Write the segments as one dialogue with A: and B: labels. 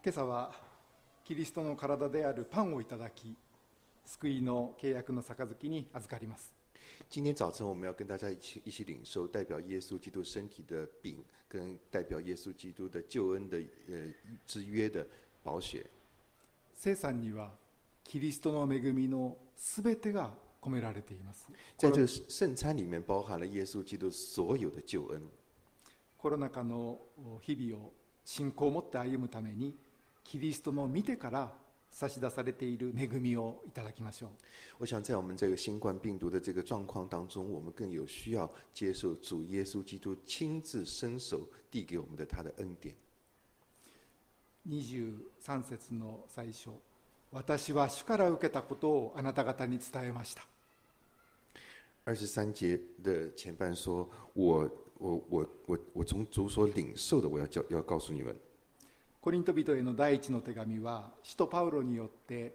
A: 今朝はキリストの体であるパンをいただき、救いの契約の杯に預かります。
B: 今天早晨我们要跟大家一起领受代表耶稣基督身体的饼，跟代表耶稣基督的救恩的之约的宝血。
A: 聖餐にはキリストの恵みのすべてが込められています。
B: 在这个圣餐里面包含了耶稣基督所有的救恩。
A: コロナ禍の日々を信仰を持って歩むために、キリストの見てから差し出されている恵みをいただきましょう。
B: 我想在我们这个新冠病毒的这个状况当中，我们更有需要接受主耶稣基督亲自伸手递给我们的他的恩典。
A: 23節の最初、私は主から受けたことをあなた方に伝えました。
B: 23节的前半说：“我从主所领受的，我要告诉你们。”
A: コリント人への第一の手紙は使徒パウロによって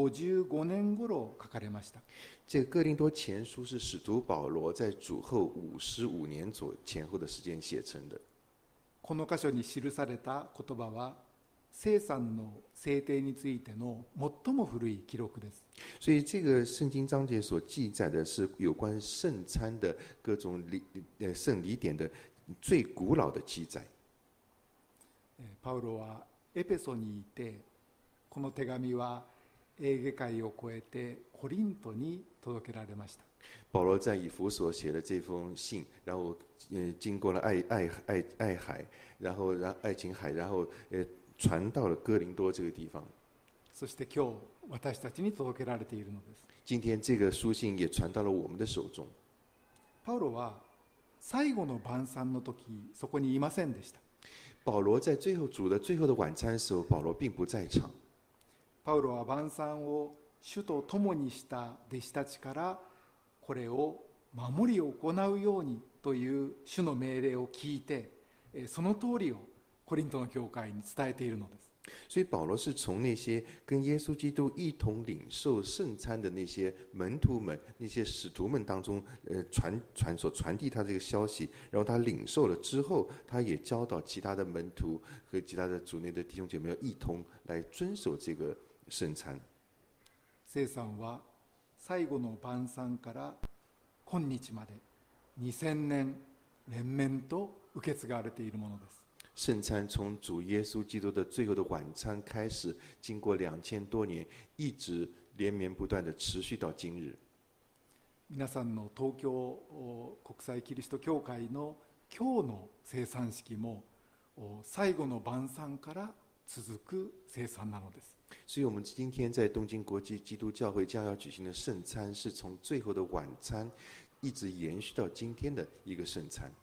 A: 55年頃書かれました。
B: 这个哥林多前书是使徒保罗在主后55年前后的时间写成的。
A: この箇所に記された言葉は聖餐の制定についての最も古い記録です。
B: 所以这个圣经章节所记载的是有关圣餐的各种圣礼典的最古老的记载。
A: パウロはエペソにいて、この手紙はエーゲ海を越えてコリントに届けられました。
B: 保罗在以弗所写的这封信，然后经过了爱海，然后爱琴海，然后传到了哥林多这个地方。
A: そして今日私たちに届けられているのです。
B: 今天这个书信也传到了我们的手中。
A: パウロは最後の晩餐の時、そこにいませんでした。
B: 保罗在主的最后的晚餐的时候，保罗并不在场。
A: パウロは晩餐を主と共にした弟子たちからこれを守り行うようにという主の命令を聞いて、その通りをコリントの教会に伝えているのです。
B: 所以保罗是从那些跟耶稣基督一同领受圣餐的那些门徒们、那些使徒们当中，传递他这个消息，然后他领受了之后，他也教导其他的门徒和其他的主内的弟兄姐妹要一同来遵守这个圣餐。
A: 聖餐は最後の晩餐から今日まで2000年連綿と受け継がれているものです。
B: 圣餐从主耶稣基督的最后的晚餐开始，经过2000多年，一直连绵不断的持续到今日。
A: 皆さんの東京国際キリスト教会の今日の聖餐式も最後の晩餐から続く聖餐なのです。
B: 所以我们今天在东京国际基督教会将要举行的圣餐，是从最后的晚餐一直延续到今天的一个圣餐。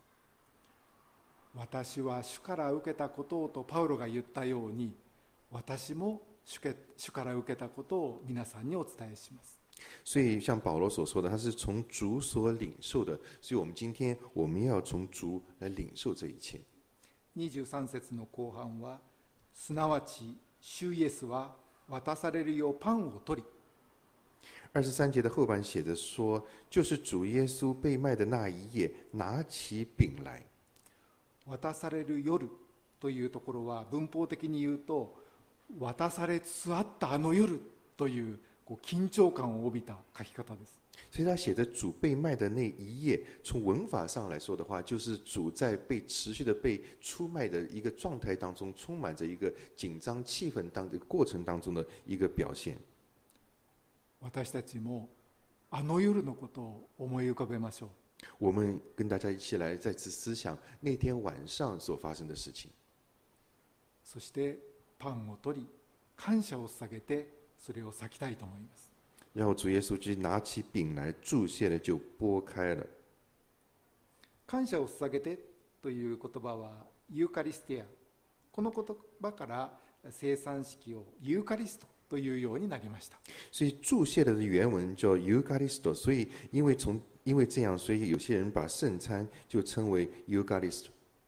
A: 私は主から受けたことをとパウロが言ったように、私も主から受けたことを皆さんにお伝えします。
B: 所以像保罗所说的，他是从主所领受的，所以我们今天我们要从主来领受这一切。
A: 23節の後半は、すなわち主イエスは渡されるようパンを取り。
B: 23节的后半写着说，就是主耶稣被卖的那一夜，拿起饼来。
A: 渡される夜というところは文法的に言うと、渡されつつあったあの夜という緊張感を帯びた書き方です。
B: 所以他写着主被卖的那一夜，从文法上来说的话，就是主在持续的被出卖的一个状态当中，充满着一个紧张气氛过程当中的一个表现。
A: 私たちもあの夜のことを思い浮かべましょう。
B: 我们跟大家一起来再次思想那天晚上所发生的事情。
A: そしてパンを取り、感謝を捧げてそれを裂きたいと思います。
B: 然后主耶稣就拿起饼来，注谢了就拨开了。
A: 感謝を捧げてという言葉はユーカリスティア、この言葉から聖餐式をユーカリストというようになりました。
B: 所以注谢的原文叫 Eucharisto， 所以因为这样，所以有些人把圣餐就称为 Eucharist。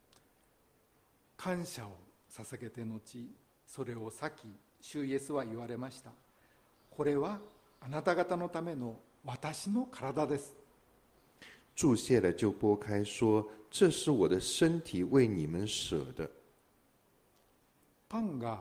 A: 感謝を捧げて後、それを裂き、主イエスは言われました。これはあなた方のための私の体です。
B: 注谢了就拨开，说：“这是我的身体，为你们舍的。”
A: パンが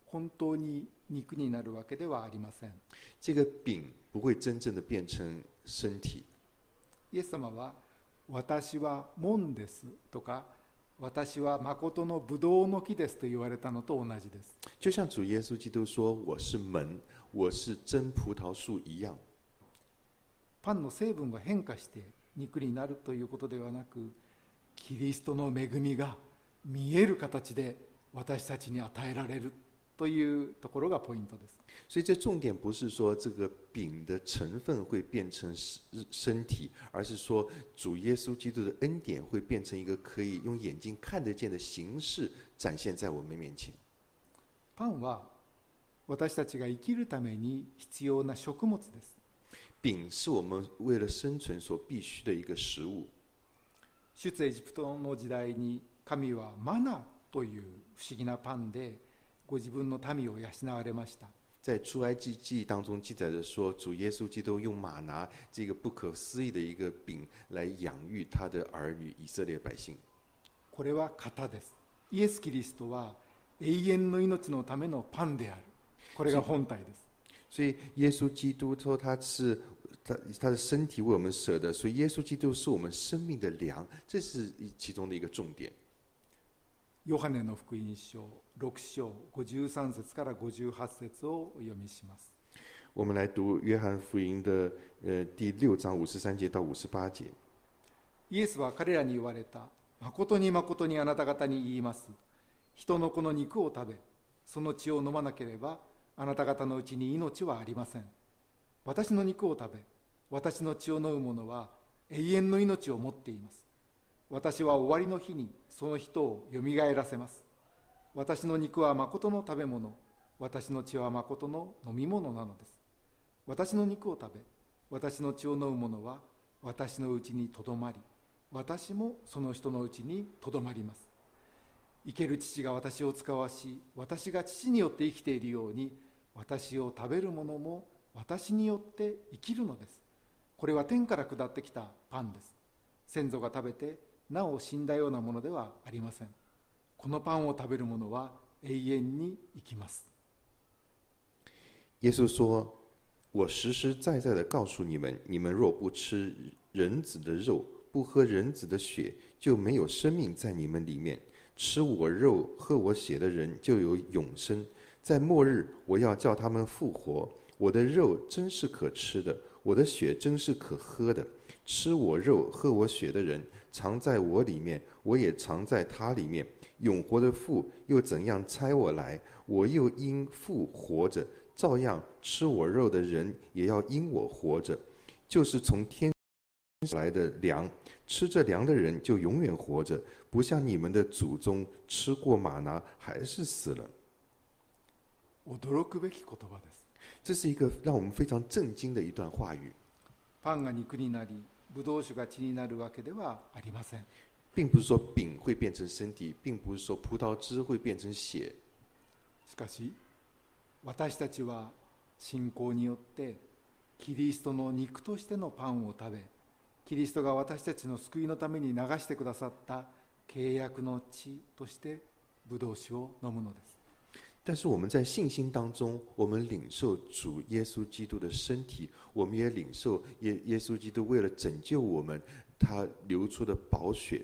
A: 本当に肉になるわけではありません。
B: 这个饼不会真正的变成身体。
A: イエス様は私は門ですとか私は誠のブドウの木ですと言われたのと同じです。
B: 就像主耶稣基督说：“我是门，我是真葡萄树一样。”
A: パンの成分が変化して肉になるということではなく、キリストの恵みが見える形で私たちに与えられるというところがポイントです。
B: 所以这重点不是说这个饼的成分会变成身体，而是说主耶稣基督的恩典会变成一个可以用眼睛看得见的形式展现在我们面前。
A: パンは私たちが生きるために必要な食物です。
B: 饼是我们为了生存所必须的一个食物。
A: 出エジプトの時代に神はマナという不思議なパンでご自分の民を養われました。
B: 在出埃及记当中记载着说，主耶稣基督用玛拿这个不可思议的一个饼来养育他的儿女以色列百姓。
A: これは型です。イエス・キリストは永遠の命のためのパンである。これが本体です。
B: 所以耶稣基督说他的身体为我们舍的，所以耶稣基督是我们生命的粮，这是其中的一个重点。
A: ヨハネの福音書6章53節から58節をお読みします。
B: 我们来读约翰福音的第6章53节到58节。
A: イエスは彼らに言われた。誠に誠にあなた方に言います。人の子の肉を食べ、その血を飲まなければ、あなた方のうちに命はありません。私の肉を食べ、私の血を飲む者は永遠の命を持っています。私は終わりの日にその人をよみがえらせます。私の肉は誠の食べ物、私の血は誠の飲み物なのです。私の肉を食べ、私の血を飲む者は私のうちにとどまり、私もその人のうちにとどまります。生ける父が私を使わし、私が父によって生きているように、私を食べる者も私によって生きるのです。これは天から下ってきたパンです。先祖が食べてなお死んだようなものではありません。このパンを食べる者は永遠に生きます。
B: 耶稣说：“我实实在在的告诉你们，你们若不吃人子的肉，不喝人子的血，就没有生命在你们里面。吃我肉、喝我血的人，就有永生。在末日，我要叫他们复活。我的肉真是可吃的，我的血真是可喝的。吃我肉、喝我血的人，常在我里面，我也常在他里面。永活的父又怎样差我来，我又因父活着，照样吃我肉的人也要因我活着。就是从天来的粮，吃这粮的人就永远活着，不像你们的祖宗吃过玛拿还是死了。”
A: 驚くべき言葉です。
B: 这是一个让我们非常震惊的一段話語。
A: パンが肉になり、ブドウ酒が血になるわけではありません。
B: 并不是说饼会变成身体，并不是说葡萄汁会变成血。
A: しかし、私たちは信仰によってキリストの肉としてのパンを食べ、キリストが私たちの救いのために流してくださった契約の血としてブドウ酒を飲むのです。
B: 但是我们在信心当中，我们领受主耶稣基督的身体，我们也领受耶稣基督为了拯救我们，他流出的宝血。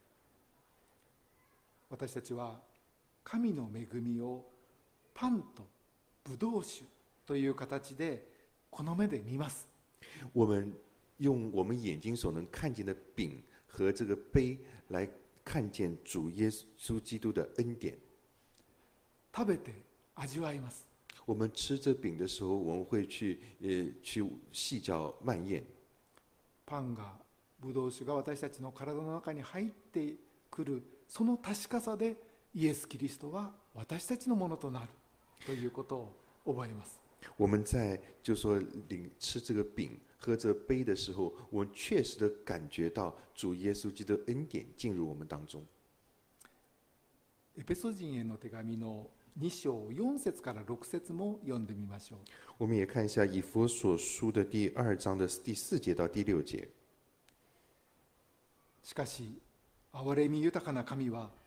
A: 私たちは神の恵みをパンとブドウ酒という形でこの目で見ます。
B: 我们用我们眼睛所能看见的饼和这个杯来看见主耶稣基督的恩典。
A: 食べて味わいます。
B: 我们吃这饼的时候，我们会去细嚼慢咽。
A: パンがブドウ酒が私たちの体の中に入ってくるその確かさでイエス・キリストは私たちのものとなるということを覚えます。
B: 我们在就说吃这个饼、喝这个杯的时候，我们确实的感觉到主耶稣基督的恩典进入我们当中。
A: エペソ人への手紙の2章4節から6節も読んでみましょう。
B: 我们也看一下以弗所书的第2章的第4节到第6節。
A: しかし、憐れみ豊かな神は、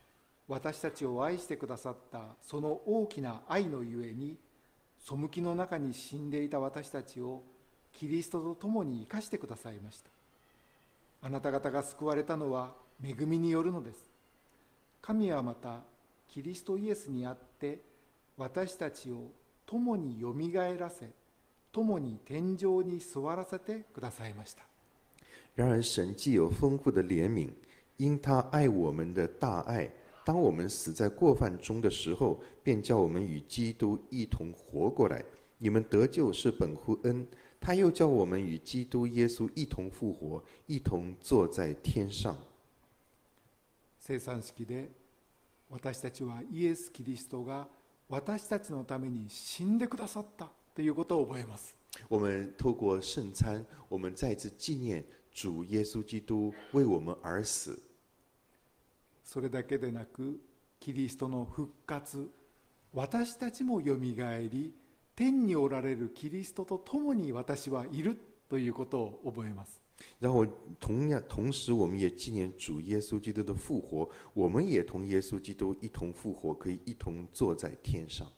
A: 私たちを愛してくださったその大きな愛のゆえに、背きの中に死んでいた私たちをキリストと共に生かしてくださいました。あなた方が救われたのは恵みによるのです。神はまたキリストイエスにあって私たちを共によみがえらせ、共に天井に座らせてくださいました。
B: 然而，神既有丰富的怜悯，因他爱我们的大爱，当我们死在过犯中的时候，便叫我们与基督一同活过来。你们得救是本乎恩，他又叫我们与基督耶稣一同复活，一同坐在天上。
A: 聖餐式で私たちはイエス・キリストが私たちのために死んでくださったということを覚えます。
B: 我们透过圣餐，我们再次纪念主耶稣基督为我们而死。
A: それだけでなく、キリストの復活、私たちもよみがえり、天におられるキリストと共に私はいるということを覚えます。
B: 然后同时我们也纪念主耶稣基督的复活，我们也同耶稣基督一同复活，可以一同坐在天上。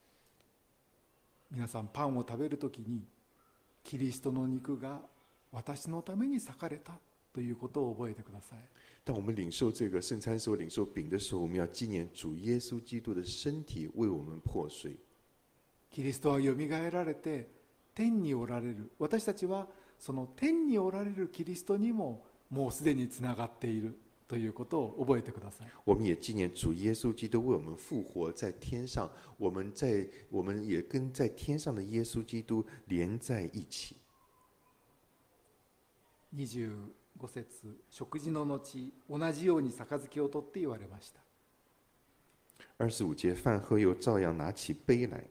A: 皆さん、パンを食べるときにキリストの肉が私のために裂かれたということを覚えてください。
B: 当我们领受这个圣餐时候，领受饼的时候，我们要纪念主耶稣基督的身体为我们破碎。
A: キリストはよみがえられて天におられる。私たちはその天におられるキリストにももうすでにつながっているということを覚えてください。
B: 我们也纪念主耶稣基督为我们复活在天上，我们也跟在天上的耶稣基督连在一起。
A: 25節、食事の後、同じように杯を取って言われました。
B: 25节，饭后又照样拿起杯来。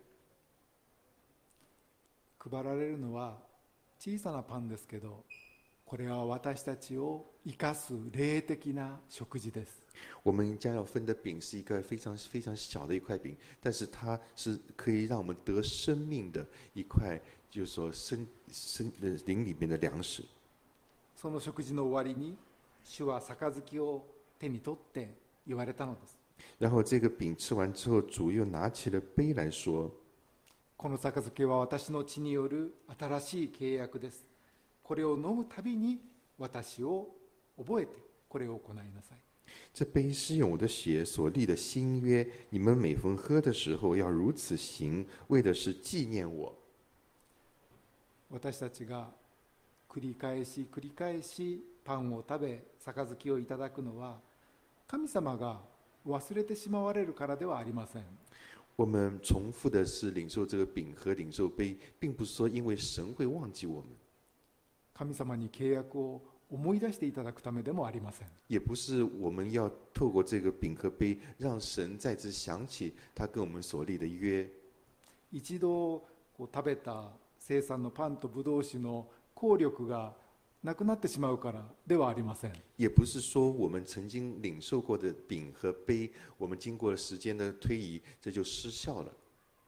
A: 配られるのは小さなパンですけど、これは私たちを生かす霊的な食事です。
B: 我们将要分的饼是一个非常非常小的一块饼，但是它是可以让我们得生命的一块，就是说灵里面的粮食。
A: その食事の終わりに、主は杯を手に取って言われたのです。
B: 然后这个饼吃完之后，主又拿起了杯来说：“
A: この杯は私の血による新しい契約です。これを飲むたびに私を覚えてこれを行いなさい。
B: 这杯是用我的血所立的新约，你们每逢喝的时候要如此行，为的是纪念我。”
A: 私たちが繰り返しパンを食べ杯をいただくのは、神様が忘れてしまわれるからではありません。
B: 我们重复的是领受这个饼和领受杯，并不是说因为神会忘记我们，
A: 神様に契約を思い出していただくためでもありません。
B: 也不是我们要透过这个饼和杯，让神再次想起他跟我们所立的约。
A: 一度食べた生産のパンとブドウ酒の効力がなくなってしまうからではありません。
B: 也不是说我们曾经领受过的饼和杯，我们经过了时间的推移，这就失效了。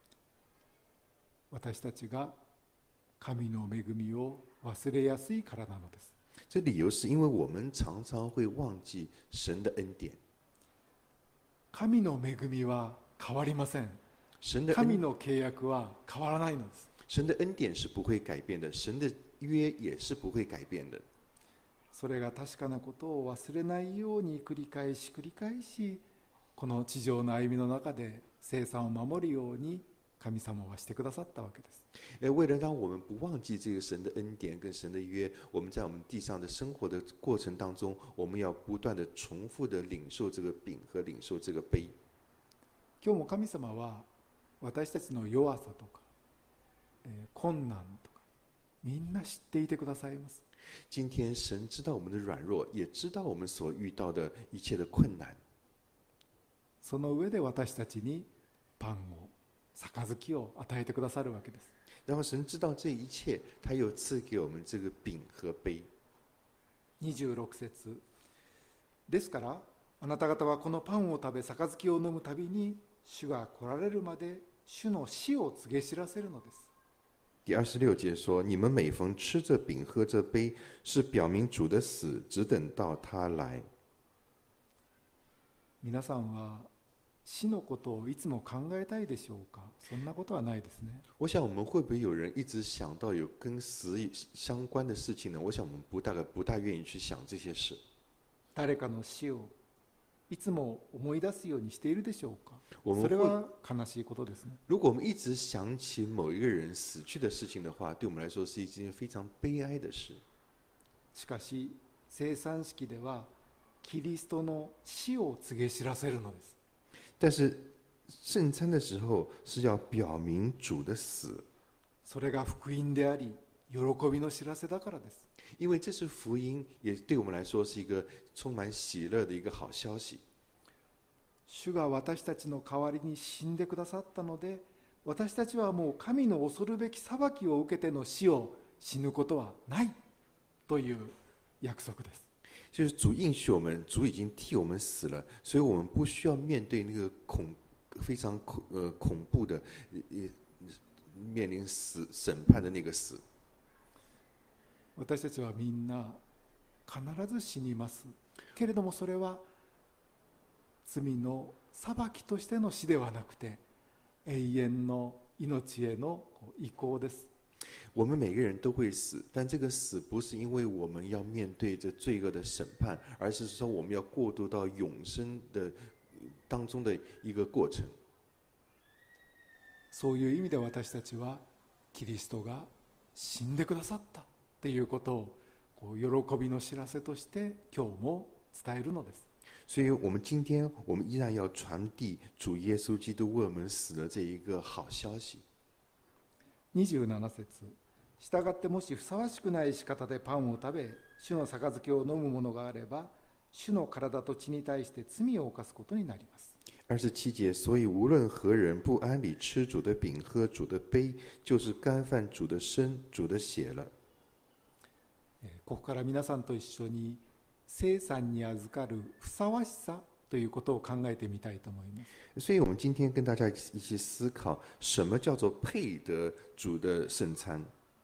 A: 私たちが神の恵みを忘れやすいからなのです。
B: 这理由是因为我们常常会忘记神的恩典。
A: 神の恵みは変わりません。神の契約は変わらないのです。
B: 神的恩典是不会改变的，神的约也是不会改变的。
A: それが確かなことを忘れないように繰り返しこの地上の歩みの中で聖餐を守るように神様はしてくださったわけです。
B: 为了让我们不忘记这个神的恩典跟神的约，我们在我们地上的生活的过程当中，我们要不断的重复的领受这个饼和领受这个杯。
A: 今日も神様は私たちの弱さとか、困難とかみんな知っていてくださいます。
B: 今天神知道我们的软弱，也知道我们所遇到的一切的困难。
A: その上で私たちにパンを杯を与えてくださるわけです。
B: 然后神知道这一切，他又赐给我们这个饼和杯。
A: 26節ですから、あなた方はこのパンを食べ杯を飲むたびに主が来られるまで主の死を告げ知らせるのです。
B: 第26节说：“你们每逢吃这饼喝这杯，是表明主的死，只等到他来。”
A: 皆さんは死のことをいつも考えたいでしょうか？そんなことはないですね。
B: 我想我们会不会有人一直想到有跟死相关的事情呢？我想我们不大愿意去想这些事。
A: 誰かの死をいつも思い出すようにしているでしょうか？
B: 我们会
A: それは悲しいことですね。
B: 如果我们一直想起某一个人死去的事情的话，对我们来说是一件非常悲哀的事。
A: しかし聖餐式ではキリストの死を告げ知らせるのです。
B: 但是圣餐的时候是要表明主的死，
A: それが福音であり喜びの知らせだからです。
B: 因为这是福音，也对我们来说是一个充满喜乐的一个好消息。
A: 主が私たちの代わりに死んでくださったので、私たちはもう神の恐るべき裁きを受けての死を死ぬことはないという約束です。
B: 就是主应许我们，主已经替我们死了，所以我们不需要面对那个非常恐怖的，面临审判的那个死。
A: 私たちはみんな必ず死にますけれども、それは罪の裁きとしての死ではなくて、永遠の命への移行です。
B: 我们每个人都会死，但这个死不是因为我们要面对这罪恶的审判，而是说我们要过渡到永生的当中的一个过程。
A: そういう意味で私たちはキリストが死んでくださったっていうことを喜びの知らせとして今日も伝えるのです。
B: 所以我们今天我们依然要传递主耶稣基督为我们死的这一个好消息。
A: 27節、したがってもしふさわしくない仕方でパンを食べ主の杯を飲むものがあれば、主の体と血に対して罪を犯すことになります。
B: 27节，所以无论何人不安理吃主的饼喝主的杯，就是干犯主的身主的血了。
A: ここから皆さんと一緒に聖餐に預かるふさわしさということを考えてみたいと思います。
B: 所以我们今天跟大家一起思考，什么叫做配得主的圣餐？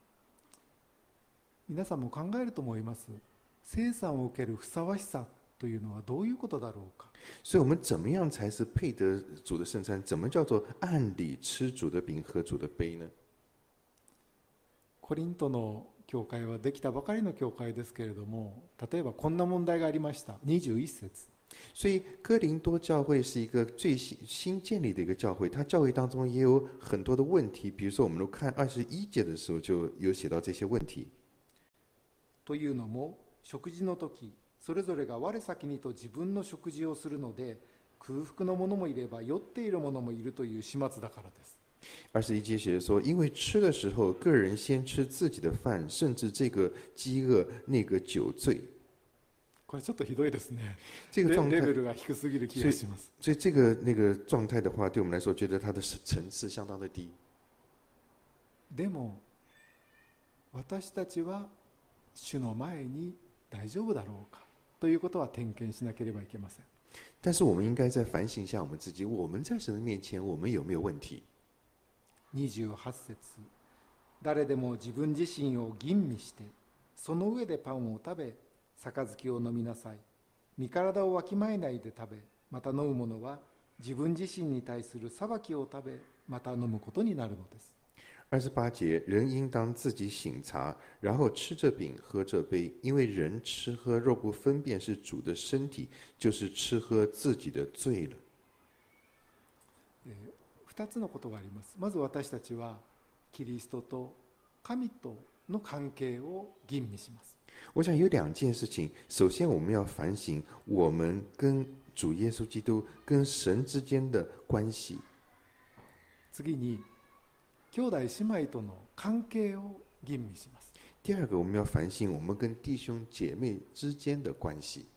A: 皆さんも考えると思います。聖餐を受けるふさわしさというのはどういうことだろうか。
B: 所以我们怎么样才是配得主的圣餐？怎么叫做按理吃主的饼喝主的杯呢？
A: コリントの教会はできたばかりの教会ですけれども、例えばこんな問題がありました。21節。
B: 所以哥林多教会是一个最新建立的一个教会，它教会当中也有很多的问题。比如说，我们都看21节的时候就有写到这些问题。
A: というのも、食事の時、それぞれが我先にと自分の食事をするので、空腹の者もいれば酔っている者もいるという始末だからです。
B: 21节写说，因为吃的时候，个人先吃自己的饭，甚至这个饥饿，那个酒醉。
A: これちょっとひどいですね。
B: 这个状态
A: レベルが低すぎる気がします。
B: 所以这个那个状态的话，对我们来说，觉得它的层次相当的低。
A: でも私たちは主の前に大丈夫だろうかということは点検しなければいけません。
B: 但是我们应该再反省一下我们自己，我们在神的面前，我们有没有问题
A: 28節、誰でも自分自身を吟味してその上でパンを食べ杯を飲みなさい。身体をわきまえないで食べ、また飲む者は自分自身に対する裁きを食べ、また飲むことになるのです。
B: 28节，人应当自己醒察，然后吃这饼喝这杯，因为人吃喝若不分辨是主的身体，就是吃喝自己的罪了。
A: 2つのことがあります。まず私たちはキリストと神との関係を吟味します。
B: 我想有两件事情，首先我们要反省我们跟主耶稣基督跟神之间的关系。
A: 次に兄弟姉妹との関係を吟味します。
B: 第二个，我们要反省我们跟弟兄姐妹之间的关系。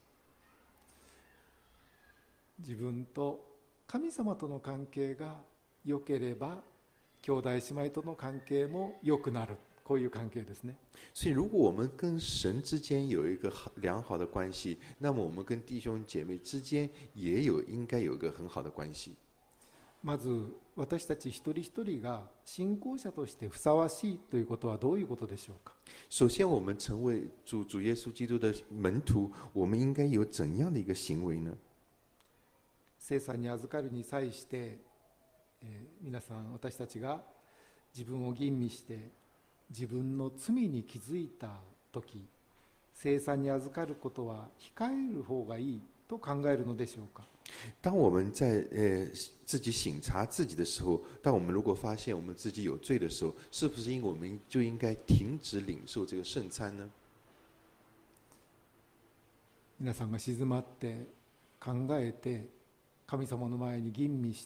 A: 自分と神様との関係が良ければ、兄弟姉妹との関係も良くなる。こういう関係ですね。
B: 所以，如果我们跟神之间有一个良好的关系，那么我们跟弟兄姐妹之间也应该有一个很好的关系。
A: まず私たち一人一人が信仰者としてふさわしいということはどういうことでしょうか。
B: 首先，我们成为主耶稣基督的门徒，我们应该有怎样的一个行为呢？
A: 聖餐に預かるに際して、皆さん私たちが自分を吟味して自分の罪に気づいた時、聖餐に預かることは控える方がいいと考えるのでしょうか。
B: 当我们在自己省察自己的时候，当我们如果发现我们自己有罪的时候，是不是我们就应该停止领受这个圣餐呢？
A: 皆さんが静まって考えて神様の前に吟味して、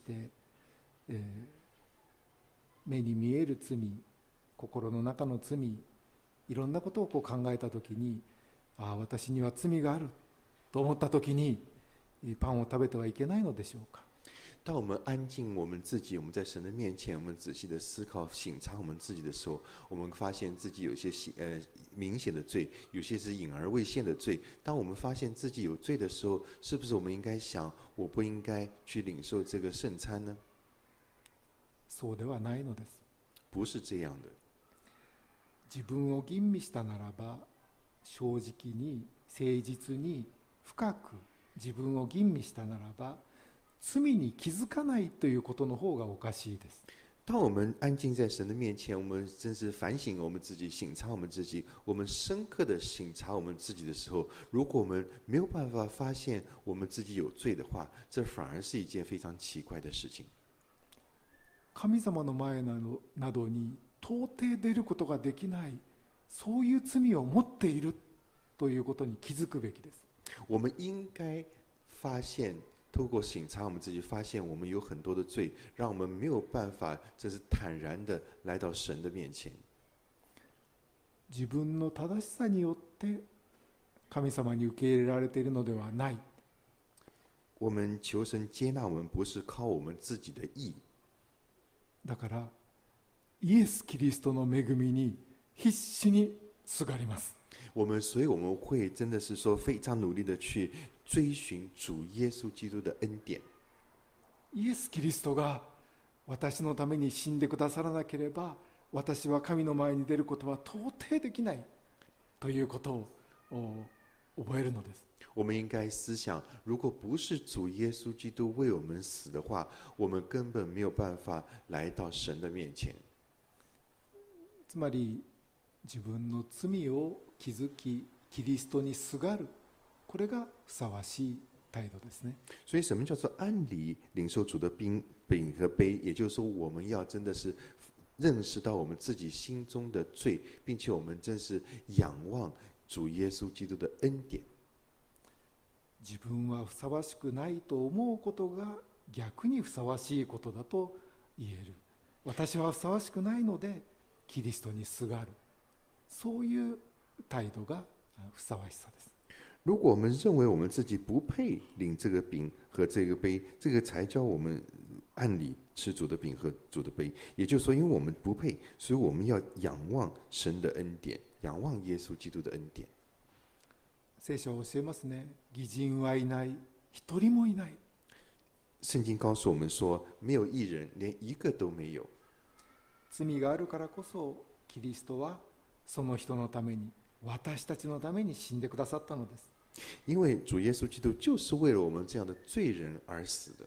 A: 目に見える罪、心の中の罪、いろんなことを考えたときに、私には罪があると思ったときにパンを食べてはいけないのでしょうか。
B: 当我们安静我们自己，我们在神的面前，我们仔细的思考、省察我们自己的时候，我们发现自己有些明显的罪，有些是隐而未现的罪。当我们发现自己有罪的时候，是不是我们应该想，我不应该去领受这个圣餐呢？
A: そうではないのです。
B: 不是这样的。
A: 自分を吟味したならば、正直に誠実に深く自分を吟味したならば、罪に気づかないということの方がおかしいです。
B: 当我们安静在神的面前，我们真是反省我们自己、省察我们自己，我们深刻的省察我们自己的时候，如果我们没有办法发现我们自己有罪的话，这反而是一件非常奇怪的事情。
A: 神様の前などに到底出ることができない、そういう罪を持っているということに気づくべきです。
B: 我们应该发现，透过省察我们自己，发现我们有很多的罪，让我们没有办法真是坦然的来到神的面前。
A: 自分の正しさによって神様に受け入れられているのではない。
B: 我们求神接纳我们，不是靠我们自己的义。
A: だからイエス・キリストの恵みに必死にすがります。
B: 所以我们会真的是说非常努力的去追寻主耶稣基督的恩典。
A: イエス・キリストが私のために死んでくださらなければ、私は神の前に出ることは到底できないということを覚えるのです。
B: 我们应该思想，如果不是主耶稣基督为我们死的话，我们根本没有办法来到神的面前。
A: つまり自分の罪を気づき、キリストにすがる、これがふさわしい態度ですね。
B: 所以什么叫做按理领受主的饼和杯？也就是说，我们要真的是认识到我们自己心中的罪，并且我们真是仰望主耶稣基督的恩典。
A: 自分はふさわしくないと思うことが逆にふさわしいことだと言える。私はふさわしくないのでキリストにすがる、そういう態度がふさわしさです。
B: 如果我们认为我们自己不配领这个饼和这个杯，这个才叫我们按理吃主的饼和主的杯。也就是说，因为我们不配，所以我们要仰望神的恩典，仰望耶稣基督的恩典。
A: 聖書は教えますね。義人はいない、一人もいない。
B: 圣经告诉我们说，没有义人，连一个都没有。
A: 罪があるからこそ、キリストはその人のために、私たちのために死んでくださったのです。
B: 因为主耶稣基督就是为了我们这样的罪人而死的。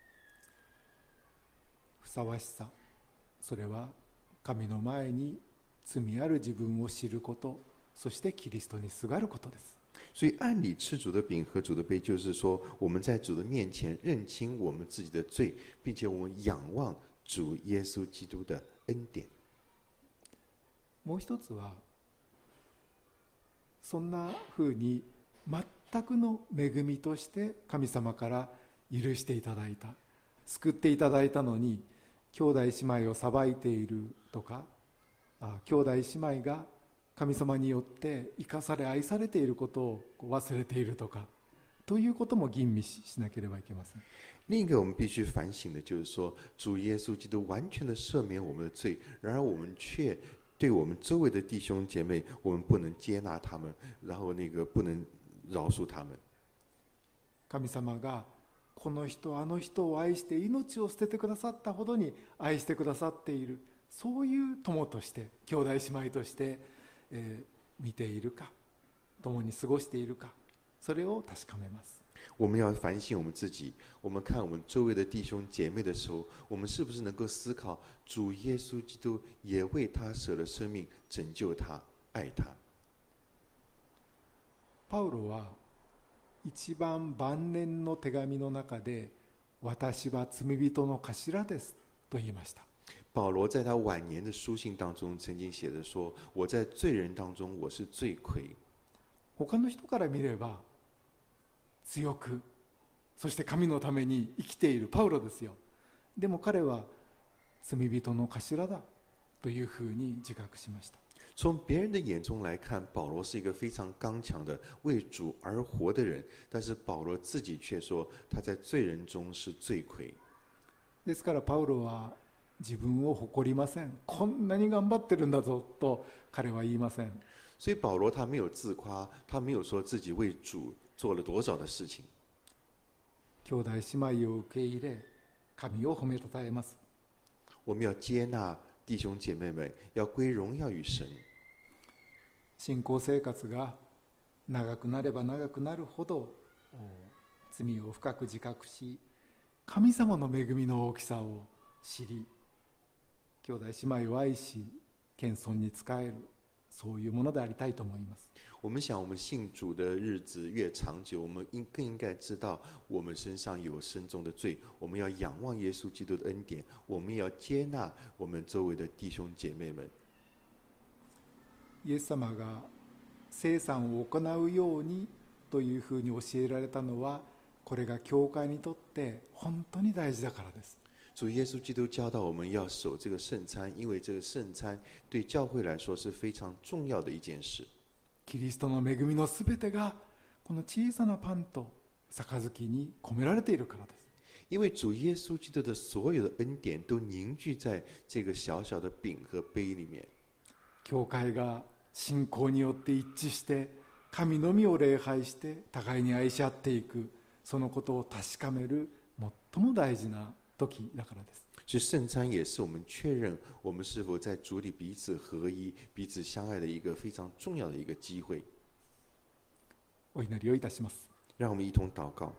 A: ふさわしさ、それは神の前に罪ある自分を知ること、そしてキリストにすがることです。
B: 所以按理吃主的饼和主的杯，就是说我们在主的面前认清我们自己的罪，并且我们仰望主耶稣基督的恩典。
A: もう一つは、そんなふうに全くの恵みとして神様から許していただいた、救っていただいたのに、兄弟姉妹を裁いているとか、兄弟姉妹が神様によって生かされ愛されていることを忘れているとか、ということも吟味しなければいけません。
B: 另一个我们必须反省的就是说，主耶稣基督完全的赦免我们的罪，然而我们却对我们周围的弟兄姐妹，我们不能接纳他们，然后不能饶恕他们。
A: 神様がこの人あの人を愛して命を捨ててくださったほどに愛してくださっている、そういう友として、兄弟姉妹として、見ているか、共に過ごしているか、それを確かめます。
B: 我们要反省我们自己，我们看我们周围的弟兄姐妹的时候，我们是不是能够思考，主耶稣基督也为他舍了生命，拯救他，爱他。
A: パウロは一番晩年の手紙の中で、私は罪人の頭ですと言いました。
B: 保罗在他晚年的书信当中曾经写着说：“我在罪人当中，我是罪魁。”
A: 他の人から見れば強く、そして神のために生きているパウロですよ。でも彼は罪人の頭だというふうに自覚しました。
B: 从别人的眼中来看，保罗是一个非常刚强的为主而活的人，但是保罗自己却说他在罪人中是罪魁。
A: ですからパウロは自分を誇りません。こんなに頑張ってるんだぞと彼は言いません。
B: 所以保罗他没有自夸，他没有说自己为主做了多少的事情。
A: 兄弟姉妹を受け入れ、神を褒めたたえます。
B: 我们要接纳弟兄姐妹们，要归荣耀于神。
A: 信仰生活が長くなれば長くなるほど罪を深く自覚し、神様の恵みの大きさを知り、兄弟姉妹を愛し謙遜に仕える、そういうものでありたいと思います。
B: 我们想，我们信主的日子越长久，我们更应该知道我们身上有深重的罪，我们要仰望耶稣基督的恩典，我们要接纳我们周围的弟兄姐妹们。
A: イエス様が聖餐を行うようにというふうに教えられたのは、これが教会にとって本当に大事だからです。
B: 主耶稣基督教导我们要守这个圣餐，因为这个圣餐对教会来说是非常重要的一件事。
A: キリストの恵みのすべてがこの小さなパンと杯に込められているからです。
B: 因为主耶稣基督的所有的恩典都凝聚在这个小小的饼和杯里面。
A: 教会が信仰によって一致して神のみを礼拝して互いに愛し合っていく、そのことを確かめる最も大事な時だからです。
B: 所以圣餐也是我们确认我们是否在主里彼此合一、彼此相爱的一个非常重要的一个机会。
A: お祈りをいたします。
B: 让我们一同祷告。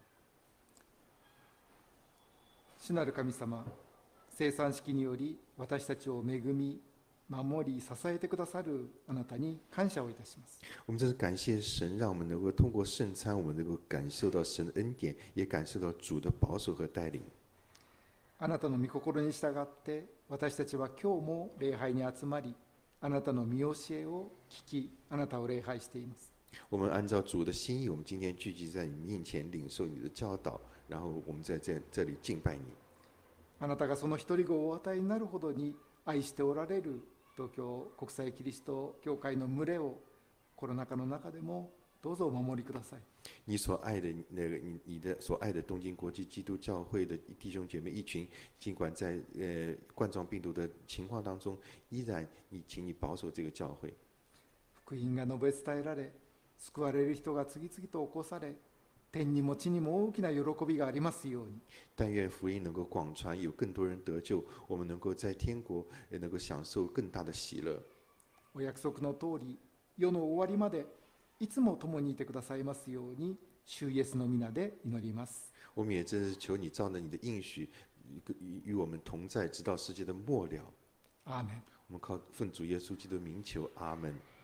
A: 主なる神様、聖餐式により私たちを恵み、守り、支えてくださるあなたに感謝をいたします。
B: 我们真是感谢神，让我们能够通过圣餐，我们能够感受到神的恩典，也感受到主的保守和带领。
A: あなたの御心に従って私たちは今日も礼拝に集まり、あなたの御教えを聞き、あなたを礼拝しています。
B: 我们按照主的心意，我们今天聚集在你面前，领受你的教导，然后我们在这里敬拜你。
A: あなたがその一人子をお与えになるほどに愛しておられる東京国際キリスト教会の群れをコロナ禍の中でもどうぞお守りください。
B: 你所爱的你的所爱的东京国际基督教会的弟兄姐妹一群，尽管在冠状病毒的情况当中，依然请你保守这个教会。
A: 福音が述べ伝えられ、救われる人が次々と起こされ、天にも地にも大きな喜びがありますように。
B: 但愿福音能够广传，有更多人得救，我们能够在天国也能够享受更大的喜乐。
A: お約束の通り、世の終わりまでいつも共にいてくださいますように、主イエスの皆で祈ります。
B: 我们也真是求你照着你的应许，与我们同在，直到世界的末了。
A: アーメン。
B: 我们靠奉主耶稣基督名求，阿门。